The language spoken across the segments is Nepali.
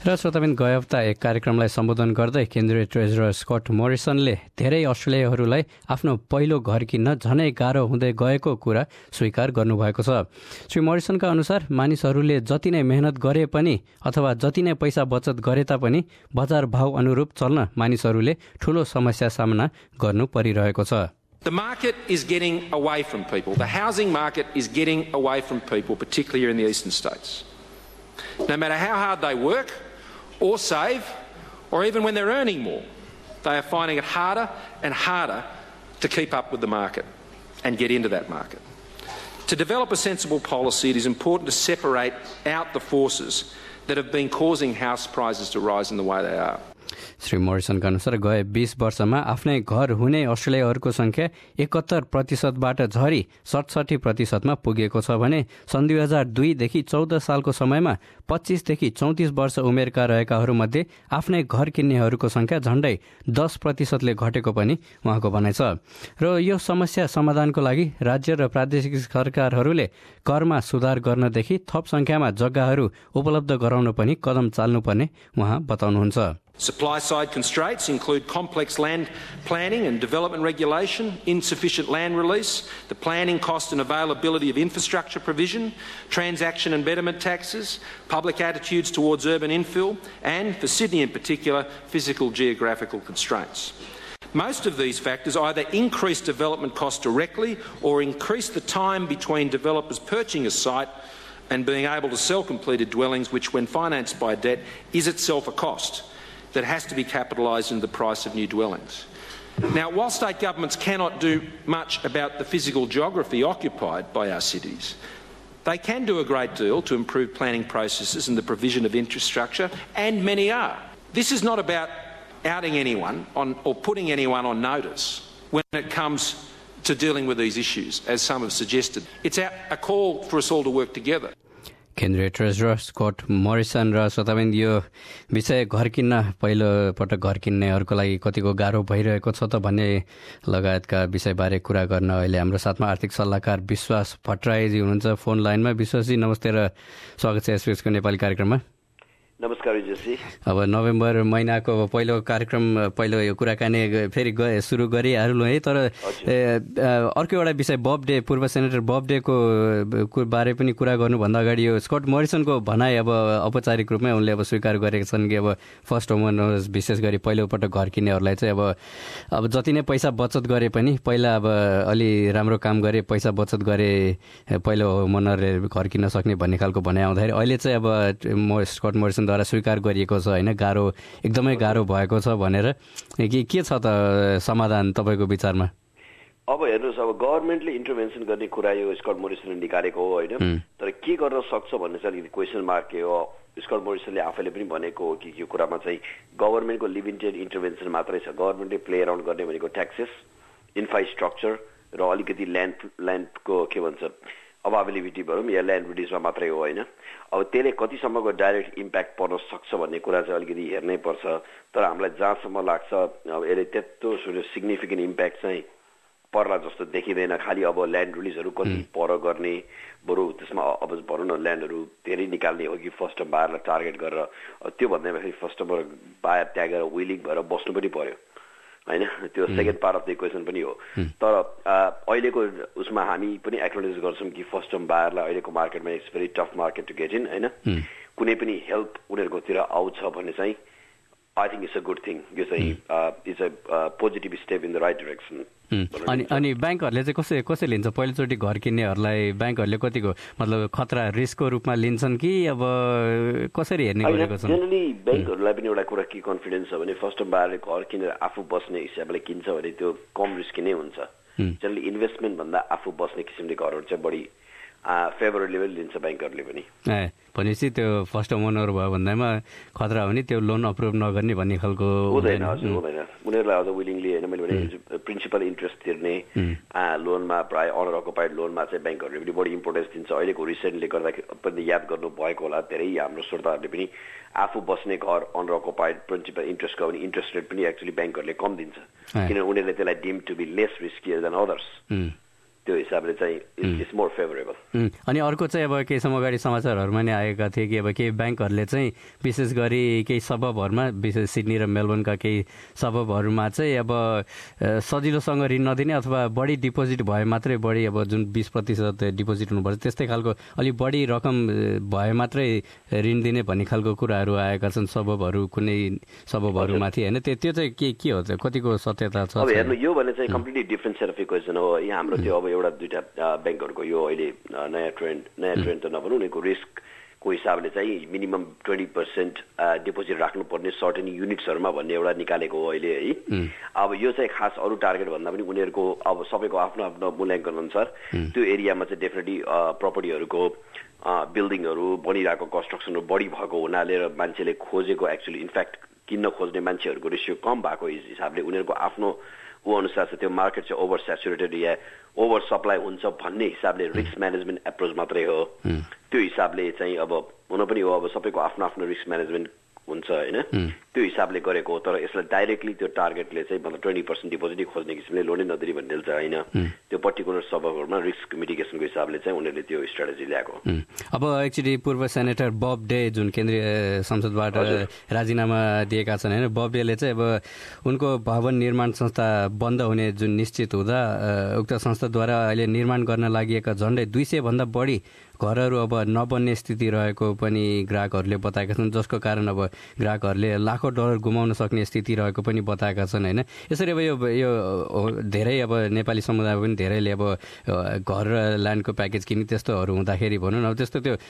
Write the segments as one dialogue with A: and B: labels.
A: र श्रोताबिन गए हप्ता एक कार्यक्रमलाई सम्बोधन गर्दै केन्द्रीय ट्रेजरर स्कट मोरिसनले धेरै अस्ट्रेलियाहरूलाई आफ्नो पहिलो घर किन्न झनै गाह्रो हुँदै गएको कुरा स्वीकार गर्नुभएको छ। श्री मोरिसनका अनुसार मानिसहरूले जति नै मेहनत गरे पनि अथवा जति नै पैसा बचत गरे तापनि बजार भाव अनुरूप चल्न मानिसहरूले ठूलो समस्या सामना गर्नु परिरहेको छ।
B: The market is getting away from people. The housing market is getting away from people, particularly here in the eastern states. No matter how hard they work or save, or even when they're earning more, they are finding it harder and harder to keep up with the market and get into that market. To develop a sensible policy, it is important to separate out the forces that have been causing house prices to rise in the way they are.
A: Shri मोरिसनका अनुसार गए 20 वर्षमा आफ्नै घर हुने अस्ट्रेलियाहरूको संख्या 71%बाट झरी 67%मा पुगेको छ भने सन् 2002 देखि 14 सालको समयमा 25 देखि 34 वर्ष उमेरका रहेकाहरूमध्ये आफ्नै घर किन्नेहरूको संख्या झण्डै 10%ले घटेको पनि उहाँको भनाइ छ। र यो समस्या समाधानको लागि राज्य र प्रादेशिक सरकारहरूले करमा सुधार गर्नदेखि थप संख्यामा जग्गाहरू उपलब्ध गराउन पनि कदम चाल्नुपर्ने उहाँ बताउनुहुन्छ।
B: Supply-side constraints include complex land planning and development regulation, insufficient land release, the planning cost and availability of infrastructure provision, transaction and betterment taxes, public attitudes towards urban infill, and, for Sydney in particular, physical geographical constraints. Most of these factors either increase development costs directly or increase the time between developers purchasing a site and being able to sell completed dwellings, which, when financed by debt, is itself a cost that has to be capitalised into the price of new dwellings. Now, while state governments cannot do much about the physical geography occupied by our cities, they can do a great deal to improve planning processes and the provision of infrastructure, and many are. This is not about outing anyone or putting anyone on notice when it comes to dealing with these issues, as some have suggested. It's a call for us all to work together.
A: केन्द्रीय ट्रेजरर स्कट मोरिसन र श्रोताबिन यो विषय घर किन्न पहिलो पटक घर किन्नेहरूको लागि कतिको गाह्रो भइरहेको छ त भन्ने लगायतका विषयबारे कुरा गर्न अहिले हाम्रो साथमा आर्थिक सल्लाहकार विश्वास भट्टराईजी हुनुहुन्छ फोन लाइनमा। विश्वासजी नमस्ते र स्वागत छ एसबीएसको नेपाली कार्यक्रममा।
C: नमस्कार विजयजी।
A: अब नोभेम्बर महिनाको पहिलो कार्यक्रम पहिलो यो कुराकानी फेरि सुरु गरिहाल्नु है, तर अर्को एउटा विषय बब डे, पूर्व सेनेटर बब डेको बारे पनि कुरा गर्नुभन्दा अगाडि यो स्कट मोरिसनको भनाइ अब औपचारिक रूपमै उनले अब स्वीकार गरेका छन् कि अब फर्स्ट होम विशेष गरी पहिलोपटक घर किन्नेहरूलाई चाहिँ अब जति नै पैसा बचत गरे पनि पहिला अब अलि राम्रो काम गरे, पैसा बचत गरे, पहिलो होमओनरले घर किन्न सक्ने भन्ने खालको भनाइ आउँदाखेरि अहिले चाहिँ अब स्कट मोरिसन द्वारा स्वीकार गरिएको छ होइन, गाह्रो एकदमै गाह्रो भएको छ भनेर के छ त समाधान तपाईँको विचारमा?
C: अब हेर्नुहोस्, अब गभर्मेन्टले इन्टरभेन्सन गर्ने कुरा यो स्कट मोरिसनले निकालेको हो होइन, तर के गर्न सक्छ भन्ने चाहिँ अलिकति क्वेसन मार्क हो। स्कट मोरिसनले आफैले पनि भनेको हो कि यो कुरामा चाहिँ गभर्मेन्टको लिमिटेड इन्टरभेन्सन मात्रै छ। गभर्मेन्टले प्ले अराउन्ड गर्ने भनेको ट्याक्सेस, इन्फ्रास्ट्रक्चर र अलिकति ल्यान्डको के भन्छ अभाइलेबिलिटी भनौँ या ल्यान्ड रिलिजमा मात्रै हो होइन। अब त्यसले कतिसम्मको डाइरेक्ट इम्प्याक्ट पर्न सक्छ भन्ने कुरा चाहिँ अलिकति हेर्नै पर्छ, तर हामीलाई जहाँसम्म लाग्छ अब यसले त्यत्रो सिग्निफिकेन्ट इम्प्याक्ट चाहिँ पर्ला जस्तो देखिँदैन। खालि अब ल्यान्ड रिलिजहरू कति पर गर्ने, बरु त्यसमा अब भनौँ न ल्यान्डहरू धेरै निकाल्ने हो कि फर्स्ट टाइम बायरलाई टार्गेट गरेर, त्यो भन्दैमा फर्स्ट टाइम बायर त्यागेर विलिङ भएर बस्नु पनि पर्यो होइन, त्यो second part of the equation पनि हो। तर अहिलेको उसमा हामी पनि एक्नोलेज गर्छौँ कि फर्स्ट टाइम बायरलाई अहिलेको मार्केटमा it's very tough market to get in होइन, कुनै पनि हेल्प उनीहरूकोतिर आउँछ भन्ने चाहिँ I think it's a good thing. यो चाहिँ it's a positive step in the right direction.
A: अनि ब्याङ्कहरूले चाहिँ कसै लिन्छ पहिलोचोटि घर किन्नेहरूलाई? ब्याङ्कहरूले कतिको मतलब खतरा रिस्कको रूपमा लिन्छन् कि अब कसरी हेर्ने गरेको छ?
C: जेनरली ब्याङ्कहरूलाई पनि एउटा कुरा के कन्फिडेन्स छ भने फर्स्ट टाइम बायरले घर किनेर आफू बस्ने हिसाबले किन्छ भने त्यो कम रिस्की नै हुन्छ। जेनरली इन्भेस्टमेन्ट भन्दा आफू बस्ने किसिमले घरहरू चाहिँ बढी फेभरेबली लिन्छ ब्याङ्कहरूले पनि।
A: भनेपछि त्यो फर्स्ट होम ओनर भयो भन्दैमा खतरा हो नि, त्यो लोन अप्रुभ नगर्ने भन्ने खालको
C: हुँदैन। हजुर हुँदैन, उनीहरूलाई अझ विलिङली होइन, मैले भने प्रिन्सिपल इन्ट्रेस्ट तिर्ने लोनमा प्रायः अनर अकुपाइड लोनमा चाहिँ ब्याङ्कहरूले पनि बढी इम्पोर्टेन्स दिन्छ। अहिलेको रिसेन्टले गर्दाखेरि पनि याद गर्नु भएको होला धेरै हाम्रो श्रोताहरूले पनि आफू बस्ने घर अनर अकुपाइड प्रिन्सिपल इन्ट्रेस्टको भने इन्ट्रेस्ट रेट पनि एक्चुअली ब्याङ्कहरूले कम दिन्छ, किनभने उनीहरूले त्यसलाई deem to be less risky than others. त्यो हिसाबले चाहिँ इट्स मोर फेभरेबल।
A: अनि अर्को चाहिँ अब केही समय अगाडि समाचारहरूमा नै आएका थिए कि अब केही ब्याङ्कहरूले चाहिँ विशेष गरी केही सबबहरूमा विशेष सिडनी र मेलबोर्नका केही सबबहरूमा चाहिँ अब सजिलोसँग ऋण नदिने अथवा बढी डिपोजिट भए मात्रै बढी अब जुन 20% डिपोजिट हुनुपर्छ त्यस्तै खालको अलिक बढी रकम भए मात्रै ऋण दिने भन्ने खालको कुराहरू आएका छन् सबबहरू कुनै सबबहरूमाथि होइन त्यो चाहिँ के हो चाहिँ कतिको सत्यता छ?
C: अब हेर्नु यो भने चाहिँ completely different set of equation हो। यहाँ हाम्रो त्यो अब एउटा दुईटा ब्याङ्कहरूको यो अहिले नयाँ ट्रेन्ड त नभनौँ उनीहरूको रिस्कको हिसाबले चाहिँ मिनिमम 20% डिपोजिट राख्नुपर्ने सर्टेन युनिट्सहरूमा भन्ने एउटा निकालेको हो अहिले है। अब यो चाहिँ खास अरू टार्गेट भन्दा पनि उनीहरूको अब सबैको आफ्नो आफ्नो मूल्याङ्कन अनुसार त्यो एरियामा चाहिँ डेफिनेटली प्रपर्टीहरूको बिल्डिङहरू बनिरहेको कन्स्ट्रक्सनहरू बढी भएको हुनाले र मान्छेले खोजेको एक्चुअली इनफ्याक्ट किन्न खोज्ने मान्छेहरूको रेसियो कम भएको हिसाबले उनीहरूको आफ्नो ऊ अनुसार चाहिँ त्यो मार्केट चाहिँ ओभर सेचुरेटेड या ओभर सप्लाई हुन्छ भन्ने हिसाबले रिस्क म्यानेजमेन्ट एप्रोच मात्रै हो। त्यो हिसाबले चाहिँ अब हुन पनि हो अब सबैको आफ्नो आफ्नो रिस्क म्यानेजमेन्ट हुन्छ होइन त्यो हिसाबले गरेको हो। तर यसलाई डाइरेक्टली त्यो टार्गेटले चाहिँ मतलब 20% डिपोजिट खोज्ने किसिमले लोनै नदिने भन्ने चाहिँ होइन। त्यो पर्टिकुलर सबहरूमा रिस्क मिटिगेसनको हिसाबले चाहिँ उनीहरूले त्यो स्ट्राटेजी ल्याएको।
A: अब एक्चुअली पूर्व सेनेटर बब डे जुन केन्द्रीय संसदबाट राजीनामा दिएका छन् होइन, बब डेले चाहिँ अब उनको भवन निर्माण संस्था बन्द हुने जुन निश्चित हुँदा उक्त संस्थाद्वारा अहिले निर्माण गर्न लागि झन्डै 200 भन्दा बढी घरहरू अब नबन्ने स्थिति रहेको पनि ग्राहकहरूले बताएका छन्, जसको कारण अब ग्राहकहरूले लाखौँ डलर गुमाउन सक्ने स्थिति रहेको पनि बताएका छन् होइन। यसरी अब यो धेरै अब नेपाली समुदायमा पनि धेरैले अब घर र ल्यान्डको प्याकेज किन्ने त्यस्तोहरू हुँदाखेरि भनौँ न अब त्यस्तो त्यो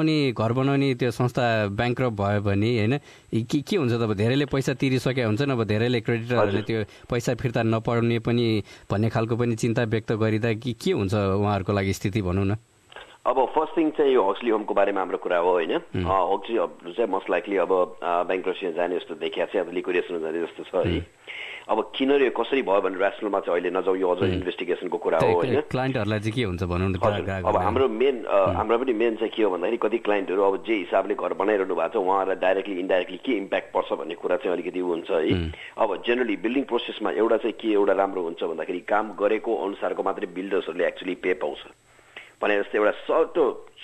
A: घर बनाउने त्यो संस्था ब्याङ्क्रप्ट भयो भने होइन के हुन्छ त अब धेरैले पैसा तिरिसकेका हुन्छन्, अब धेरैले क्रेडिटरहरूले त्यो पैसा फिर्ता नपाउने पनि भन्ने खालको पनि चिन्ता व्यक्त गरिँदा के हुन्छ उहाँहरूको लागि स्थिति भनौँ न?
C: अब फर्स्ट थिङ चाहिँ यो हक्सली होमको बारेमा हाम्रो कुरा हो होइन। हक्सली होम चाहिँ मोस्ट लाइकली अब ब्याङ्क्रप्सीमा जाने जस्तो देखिया चाहिँ अब लिक्विडेसनमा जाने जस्तो छ है। अब किन र कसरी भयो भने ऱ्यासनलमा चाहिँ अहिले नजाउँ, यो अझ इन्भेस्टिगेसनको कुरा हो होइन।
A: क्लाइन्टहरूलाई चाहिँ के हुन्छ भनौँ न?
C: अब हाम्रो पनि मेन चाहिँ के हो भन्दाखेरि कति क्लाइन्टहरू अब जे हिसाबले घर बनाइरहनु भएको छ उहाँहरूलाई डाइरेक्टली इन्डाइरेक्टली के इम्प्याक्ट पर्छ भन्ने कुरा चाहिँ अलिकति हुन्छ है। अब जेनरली बिल्डिङ प्रोसेसमा एउटा चाहिँ के एउटा राम्रो हुन्छ भन्दाखेरि काम गरेको अनुसारको मात्रै बिल्डर्सहरूले एक्चुअली पे पाउँछ भने जस्तै एउटा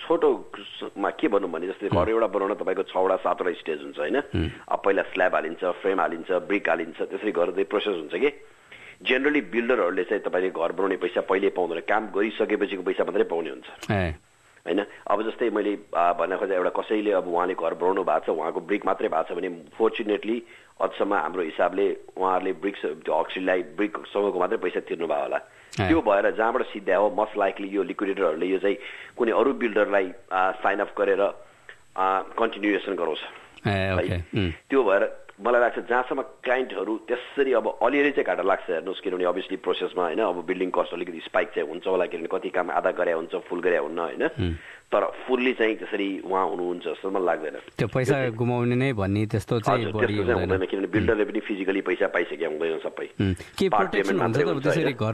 C: छोटोमा के भनौँ भने जस्तै घर एउटा बनाउन तपाईँको 6वटा 7वटा स्टेज हुन्छ होइन। अब पहिला स्ल्याब हालिन्छ, फ्रेम हालिन्छ, ब्रिक हालिन्छ, त्यसरी गर्दै प्रोसेस हुन्छ कि जेनरली बिल्डरहरूले चाहिँ तपाईँले घर बनाउने पैसा पहिले पाउँदैन, काम गरिसकेपछिको पैसा मात्रै पाउने हुन्छ होइन। अब जस्तै मैले भन्न खोजेँ एउटा कसैले अब उहाँले घर बनाउनु भएको छ उहाँको ब्रिक मात्रै भएको छ भने फोर्चुनेटली अझसम्म हाम्रो हिसाबले उहाँहरूले हक्सीलाई ब्रिकसँगको मात्रै पैसा तिर्नु भयो होला। त्यो भएर जहाँबाट सिद्ध्या हो मोस्ट लाइकली यो लिक्विडेटरहरूले यो चाहिँ कुनै अरू बिल्डरलाई साइन अप गरेर कन्टिन्युएसन गराउँछ। त्यो भएर मलाई लाग्छ जहाँसम्म क्लाइन्टहरू त्यसरी अब अलिअलि चाहिँ घाटा लाग्छ हेर्नुहोस्, किनभने अभियसली प्रोसेसमा होइन अब बिल्डिङ कस्ट अलिकति स्पाइक चाहिँ हुन्छ होला, किनभने कति काम आधा गरे हुन्छ फुल गरे हुन्न होइन। तर फुल्ली चाहिँ त्यसरी उहाँ हुनुहुन्छ जस्तो मलाई लाग्दैन। त्यो
A: पैसा गुमाउने नै भन्ने त्यस्तो चाहिँ
C: हुँदैन, किनभने बिल्डरले पनि फिजिकली पैसा पाइसकेका हुँदैन सबै।
A: के प्रोटेक्सन हुन्छ त त्यसरी घर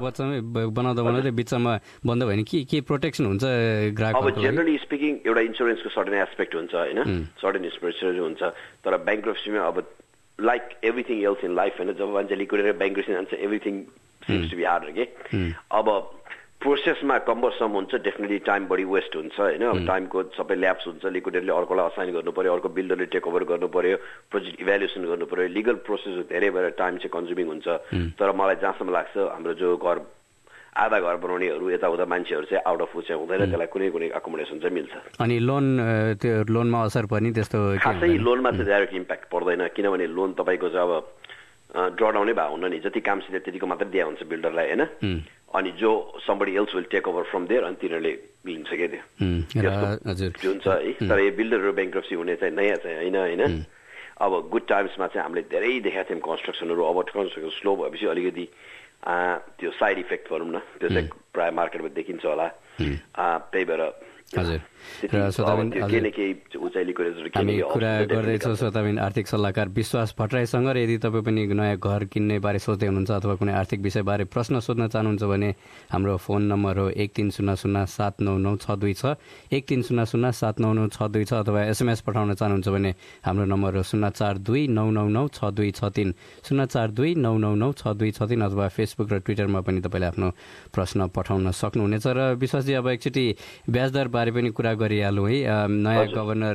A: बनाउँदा बिचमा बन्द भयो भने के प्रोटेक्सन हुन्छ ग्राहक?
C: अब जेनरली स्पिकिङ एउटा इन्सुरेन्सको सर्टेन एस्पेक्ट हुन्छ होइन, सर्टेन इन्सुरेन्स हुन्छ। तर ब्याङ्क्रप्सीमा अब like everything else in life होइन, जब मान्छे लिक्विडेटर ब्याङ्क्रप्सी जान्छ everything seems to be hard के। अब प्रोसेसमा कम्बरसम हुन्छ, डेफिनेटली टाइम बढी वेस्ट हुन्छ होइन। अब टाइमको सबै ल्याप्स हुन्छ, लिक्विडेटरले अर्कोलाई असाइन गर्नु पर्यो, अर्को बिल्डरले टेक ओभर गर्नु पर्यो, प्रोजेक्ट इभ्यालुएसन गर्नु पर्यो, लिगल प्रोसेस धेरै भएर टाइम चाहिँ कन्ज्युमिङ हुन्छ। तर मलाई जहाँसम्म लाग्छ हाम्रो जो आधा घर बनाउनेहरू यताउता मान्छेहरू चाहिँ आउट अफ चाहिँ हुँदैन, त्यसलाई कुनै एकोमोडेसन चाहिँ मिल्छ।
A: अनि त्यो लोनमा असर पर्ने त्यस्तो
C: खासै लोनमा चाहिँ डाइरेक्ट इम्प्याक्ट पर्दैन, किनभने लोन तपाईँको चाहिँ अब ड्रडाउनै भयो हुन्न नि, जति काम सिधै त्यतिको मात्रै दिया हुन्छ बिल्डरलाई होइन। अनि जो somebody else will take over from there अनि तिनीहरूले लिन्छ क्या त्यो हुन्छ है। तर यो बिल्डरहरू ब्याङ्क्रप्सी हुने चाहिँ नयाँ चाहिँ होइन। अब गुड टाइम्समा चाहिँ हामीले धेरै देखाएको थियौँ कन्स्ट्रक्सनहरू, अब कन्स्ट्रक्सन स्लो भएपछि अलिकति त्यो साइड इफेक्ट भनौँ न त्यो चाहिँ प्रायः मार्केटमा देखिन्छ होला। त्यही भएर
A: र श्रोताबिन हामी कुरा गर्दैछौँ श्रोताबिन आर्थिक सल्लाहकार विश्वास भट्टराईसँग। र यदि तपाईँ पनि नयाँ घर किन्ने बारे सोच्दै हुनुहुन्छ अथवा कुनै आर्थिक विषयबारे प्रश्न सोध्न चाहनुहुन्छ भने हाम्रो फोन नम्बर हो 1300799626 छ, 1300799626 छ, अथवा एसएमएस पठाउन चाहनुहुन्छ भने हाम्रो नम्बर हो 04299962663, 04299962663, अथवा फेसबुक र ट्विटरमा पनि तपाईँले आफ्नो प्रश्न पठाउन सक्नुहुनेछ। र विश्वासजी अब एकचोटि ब्याजदर बारे पनि कुरा गरिहालौँ है। नयाँ गभर्नर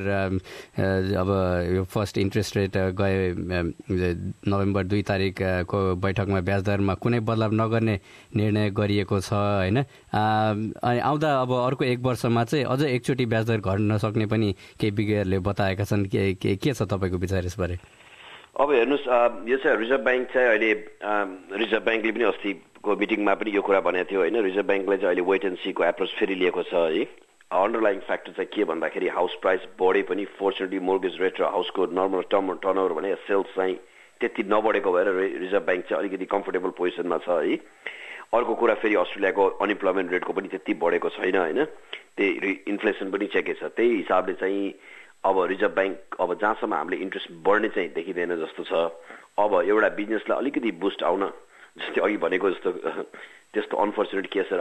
A: अब यो फर्स्ट इन्ट्रेस्ट रेट गए नोभेम्बर 2 तारिकको बैठकमा ब्याजदरमा कुनै बदलाव नगर्ने निर्णय गरिएको छ होइन। अनि आउँदा अब अर्को 1 वर्षमा चाहिँ अझ एकचोटि ब्याजदर घट्न सक्ने पनि केही विज्ञहरूले बताएका छन्। के छ तपाईँको विचार यसबारे?
C: अब हेर्नुहोस्, यो चाहिँ रिजर्भ ब्याङ्क चाहिँ अहिले रिजर्भ ब्याङ्कले पनि अस्तिको मिटिङमा पनि यो कुरा भनेको थियो होइन। रिजर्भ ब्याङ्कले चाहिँ अहिले वेट एन्ड सीको एप्रोच फेरि लिएको छ है। अन्डरलाइन फ्याक्टर चाहिँ के भन्दाखेरि हाउस प्राइस बढे पनि फोर्चुनेटली मोर्गेज रेट र हाउसको नर्मल टर्नओभर भने सेल्स चाहिँ त्यति नबढेको भएर रिजर्भ ब्याङ्क चाहिँ अलिकति कम्फोर्टेबल पोजिसनमा छ है। अर्को कुरा फेरि अस्ट्रेलियाको अनइम्प्लोइमेन्ट रेटको पनि त्यति बढेको छैन होइन, त्यही इन्फ्लेसन पनि चेकै छ। त्यही हिसाबले चाहिँ अब रिजर्भ ब्याङ्क अब जहाँसम्म हामीले इन्ट्रेस्ट बढ्ने चाहिँ देखिँदैन जस्तो छ। अब एउटा बिजनेसलाई अलिकति बुस्ट आउन, जस्तै अघि भनेको जस्तो त्यस्तो अनफर्चुनेट केसहरू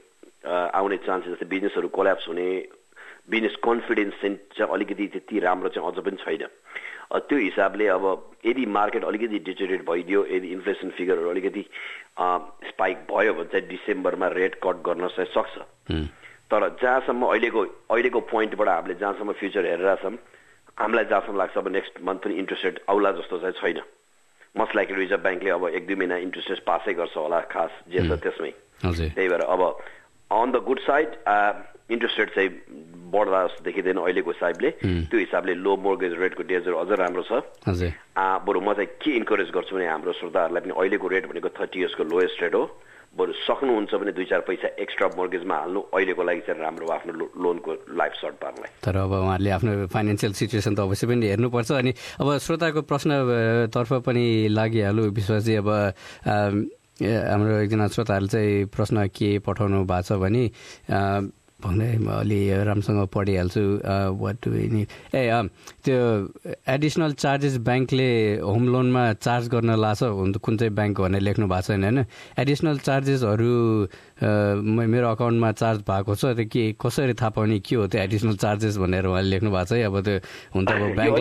C: आउने चान्सेस, जस्तै बिजनेसहरू कोल्याप्स हुने, बिजनेस कन्फिडेन्स चाहिँ अलिकति त्यति राम्रो चाहिँ अझ पनि छैन। त्यो हिसाबले अब यदि मार्केट अलिकति डिटेरिएट भइदियो, यदि इन्फ्लेसन फिगरहरू अलिकति स्पाइक भयो भने चाहिँ डिसेम्बरमा रेट कट गर्न चाहिँ सक्छ। तर जहाँसम्म अहिलेको पोइन्टबाट हामीले जहाँसम्म फ्युचर हेरेर छौँ, हामीलाई जहाँसम्म लाग्छ अब नेक्स्ट मन्थ पनि इन्ट्रेस्ट रेट आउला जस्तो चाहिँ छैन। मस्ट लाइक रिजर्भ ब्याङ्कले अब 1-2 महिना इन्ट्रेस्ट रेट पासै गर्छ होला, खास जे छ त्यसमै। त्यही भएर अब on the good side interest rate चाहिँ बढ्दा जस्तो देखिँदैन अहिलेको हिसाबले। त्यो हिसाबले लो मोर्गेज रेटको डेजहरू अझ राम्रो छ। बरु म चाहिँ के इन्करेज गर्छु भने हाम्रो श्रोताहरूलाई पनि अहिलेको रेट भनेको 30 इयर्सको लोएस्ट रेट हो। बरु सक्नुहुन्छ भने 2-4 पैसा एक्स्ट्रा मोर्गेजमा हाल्नु अहिलेको लागि चाहिँ राम्रो आफ्नो लोनको लाइफ सर्ट पार्नलाई।
A: तर अब उहाँहरूले आफ्नो फाइनेन्सियल सिचुएसन त अवश्य पनि हेर्नुपर्छ। अनि अब श्रोताको प्रश्नतर्फ पनि लागिहाल्यो विश्वासजी। अब हाम्रो एकजना श्रोताहरूले चाहिँ प्रश्न के पठाउनु भएको छ भने भन्दै म अलि राम्रोसँग पढिहाल्छु। वाट डु वी निड त्यो एडिसनल चार्जेस ब्याङ्कले होम लोनमा चार्ज गर्न लाग्छ कुन चाहिँ ब्याङ्क भनेर लेख्नु भएको छैन होइन। एडिसनल चार्जेसहरू मेरो अकाउन्टमा चार्ज भएको छ, त्यो के कसरी थाहा पाउने के हो त्यो एडिसनल चार्जेस भनेर उहाँले लेख्नु भएको छ है। अब त्यो हुन त अब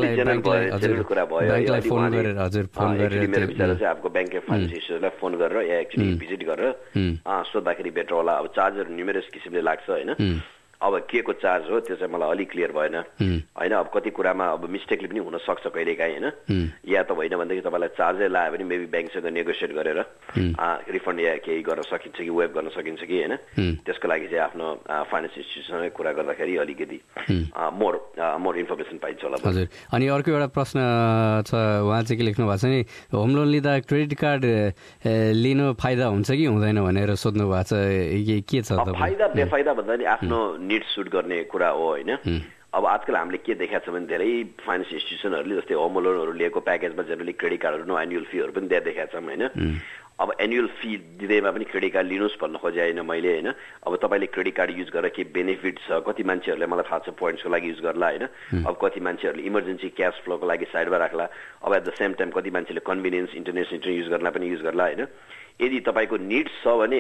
A: ब्याङ्कलाई फोन गरेर फोन गरेर
C: आपको ब्याङ्कको फाइनेन्सियललाई फोन गरेर या एक्चुअली भिजिट गरेर सोद्धाखेरि बेटर होला। अब चार्जहरू न्युमेरस किसिमले लाग्छ होइन। अब के को चार्ज हो त्यो चाहिँ मलाई अलिक क्लियर भएन होइन। अब कति कुरामा अब मिस्टेकले पनि हुन सक्छ कहिलेकाहीँ होइन, या त होइन भनेदेखि तपाईँलाई चार्जै लायो भने मेबी ब्याङ्कसँग नेगोसिएट गरेर रिफन्ड या केही गर्न सकिन्छ कि वेभ गर्न सकिन्छ कि होइन। त्यसको लागि चाहिँ आफ्नो फाइनेन्स इन्स्टिट्युसनसँग कुरा गर्दाखेरि अलिकति मोर इन्फर्मेसन पाइन्छ होला।
A: हजुर। अनि अर्को एउटा प्रश्न छ, उहाँ चाहिँ के लेख्नु भएको छ नि, होम लोन लिँदा क्रेडिट कार्ड लिनु फाइदा हुन्छ कि हुँदैन भनेर सोध्नु भएको छ। के छ
C: फाइदा बेफाइदा भन्दा नि आफ्नो निड सुट गर्ने कुरा हो होइन। अब आजकल हामीले के देखाएको छ भने धेरै फाइनेन्स इन्स्टिट्युसनहरूले जस्तै होम लोनहरू लिएको प्याकेजमा जेनरली क्रेडिट कार्डहरू एनुअल फीहरू पनि त्यहाँ देखाएको छौँ होइन। अब एनुअल फी दिँदैमा पनि क्रेडिट कार्ड लिनुहोस् भन्न खोजे होइन मैले होइन। अब तपाईँले क्रेडिट कार्ड युज गरेर के बेनिफिट छ, कति मान्छेहरूले मलाई थाहा छ पोइन्ट्सको लागि युज गर्ला होइन। अब कति मान्छेहरूले इमर्जेन्सी क्यास फ्लोको लागि साइडमा राख्ला। अब एट द सेम टाइम कति मान्छेले कन्भिनियन्स इन्टरनेट युज गर्न पनि युज गर्ला होइन। यदि तपाईँको निड्स छ भने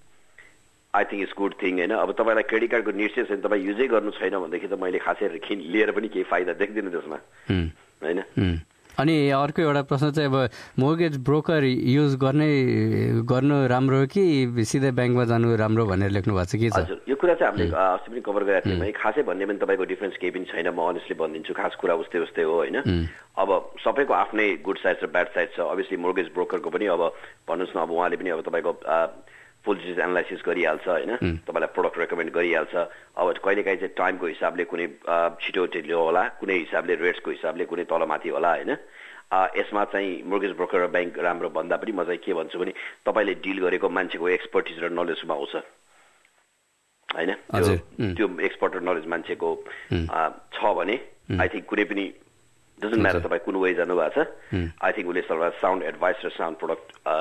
C: I think it's good thing होइन। अब तपाईँलाई क्रेडिट कार्डको निड्स छैन, तपाईँ युजै गर्नु छैन भनेदेखि त मैले खासै लिएर पनि केही फाइदा देख्दिनँ त्यसमा होइन।
A: अनि अर्को एउटा प्रश्न चाहिँ अब मोर्गेज ब्रोकर युज गर्नु राम्रो हो कि सिधै ब्याङ्कमा जानु राम्रो भनेर लेख्नु भएको छ के छ?
C: हजुर, यो कुरा चाहिँ हामीले अस्ति पनि कभर गरेको थियौँ है। खासै भन्ने पनि तपाईँको डिफ्रेन्स केही पनि छैन, म अनेस्टली भनिदिन्छु। खास कुरा उस्तै उस्तै हो होइन। अब सबैको आफ्नै गुड साइड र ब्याड साइड छ। अभियसली मोर्गेज ब्रोकरको पनि अब भन्नुहोस् न, अब उहाँले पनि अब तपाईँको फुल डिजिट एनालाइसिस गरिहाल्छ होइन, तपाईँलाई प्रोडक्ट रेकमेन्ड गरिहाल्छ। अब कहिलेकाहीँ चाहिँ टाइमको हिसाबले कुनै छिटो ढिलो होला, कुनै हिसाबले रेट्सको हिसाबले कुनै तलमाथि होला होइन। यसमा चाहिँ मोर्गेज ब्रोकर र ब्याङ्क राम्रो भन्दा पनि म चाहिँ के भन्छु भने तपाईँले डिल गरेको मान्छेको एक्सपर्टिज र नलेजमा आउँछ होइन। त्यो एक्सपर्ट र नलेज मान्छेको छ भने आई थिङ्क कुनै पनि डजन्ट म्याटर तपाईँ कुन वे जानुभएको छ, आई थिङ्क उसले साउन्ड एडभाइस र साउन्ड प्रोडक्ट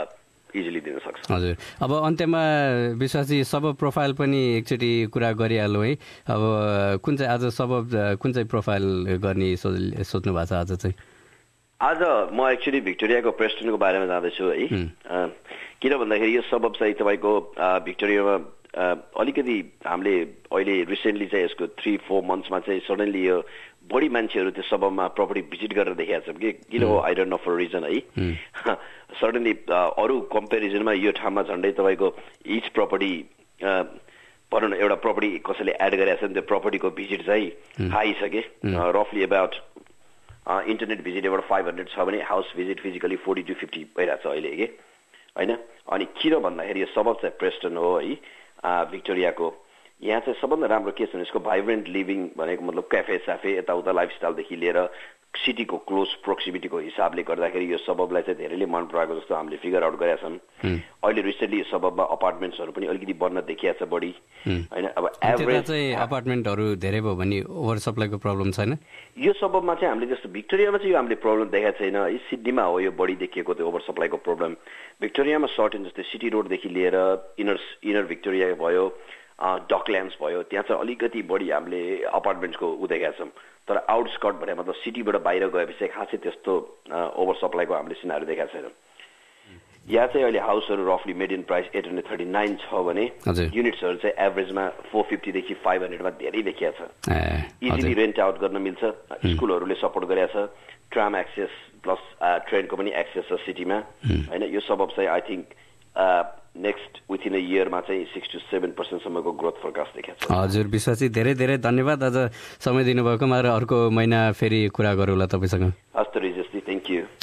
C: इजिली दिन सक्छ।
A: हजुर, अब अन्त्यमा विश्वासजी सब प्रोफाइल पनि एकचोटि कुरा गरिहालौँ है। अब कुन चाहिँ आज सब कुन चाहिँ प्रोफाइल गर्ने सोच्नु भएको छ आज चाहिँ?
C: आज म एक्चुअली भिक्टोरियाको प्रेस्टनको बारेमा जाँदैछु है। किन भन्दाखेरि यो सबब चाहिँ तपाईँको भिक्टोरियामा अलिकति हामीले अहिले रिसेन्टली चाहिँ यसको 3-4 मन्थ्समा चाहिँ सडनली यो बढी मान्छेहरू त्यो सबबमा प्रपर्टी भिजिट गरेर देखाएको छौँ कि किन हो I don't know for reason है। सडनली अरू कम्पेरिजनमा यो ठाउँमा झन्डै तपाईँको इच प्रपर्टी भनौँ न एउटा प्रपर्टी कसैले एड गरेको छ नि त्यो प्रपर्टीको भिजिट चाहिँ हाई छ कि रफली अबाउट इन्टरनेट भिजिट एउटा 500 छ भने हाउस भिजिट फिजिकली 40 to 50 भइरहेको छ अहिले कि होइन। अनि किन भन्दाखेरि यो सबब चाहिँ प्रेस्टन हो है भिक्टोरियाको। यहाँ चाहिँ सबभन्दा राम्रो के छ भने यसको भाइब्रेन्ट लिभिङ भनेको मतलब क्याफे स्याफे यताउता लाइफस्टाइलदेखि लिएर सिटीको क्लोज प्रोक्सिमिटीको हिसाबले गर्दाखेरि यो सबबलाई चाहिँ धेरैले मन पराएको जस्तो हामीले फिगर आउट गरेका छन्। अहिले रिसेन्टली यो सबबमा अपार्टमेन्ट्सहरू पनि अलिकति बन्न देखिएको छ बढी होइन। अब एभरेज
A: चाहिँ अपार्टमेन्टहरू धेरै भयो भने ओभर सप्लाईको प्रब्लम छैन
C: यो सबबमा चाहिँ हामीले जस्तो भिक्टोरियामा चाहिँ यो हामीले प्रब्लम देखाएको छैन है। सिडनीमा हो यो बढी देखिएको त्यो ओभर सप्लाईको प्रब्लम। भिक्टोरियामा सर्टेन जस्तै सिटी रोडदेखि लिएर इनर भिक्टोरिया भयो डकल्यान्ड्स भयो त्यहाँ चाहिँ अलिकति बढी हामीले अपार्टमेन्ट्सको देखाएको छौँ। तर आउटस्कट भने मतलब सिटीबाट बाहिर गएपछि खासै त्यस्तो ओभर सप्लाईको हामीले सिनाहरू देखाएको छैन। यहाँ चाहिँ अहिले हाउसहरू रफली मिडियन प्राइस 839 छ भने युनिट्सहरू चाहिँ एभरेजमा 450 देखि 500 मा धेरै देखिएको छ। इजिली रेन्ट आउट गर्न मिल्छ। स्कुलहरूले सपोर्ट गरेको छ। ट्राम एक्सेस प्लस ट्रेनको पनि एक्सेस छ सिटीमा होइन। यो सबब चाहिँ I think next within a इयरमा चाहिँ 6 to 7% सम्मको ग्रोथ फोरकास्ट देखाएको छ।
A: हजुर विश्वासजी धेरै धेरै धन्यवाद आज समय दिनुभएकोमा र अर्को महिना फेरि कुरा गरौँला तपाईँसँग।
C: हस्त रिजेशजी थ्याङ्क यू।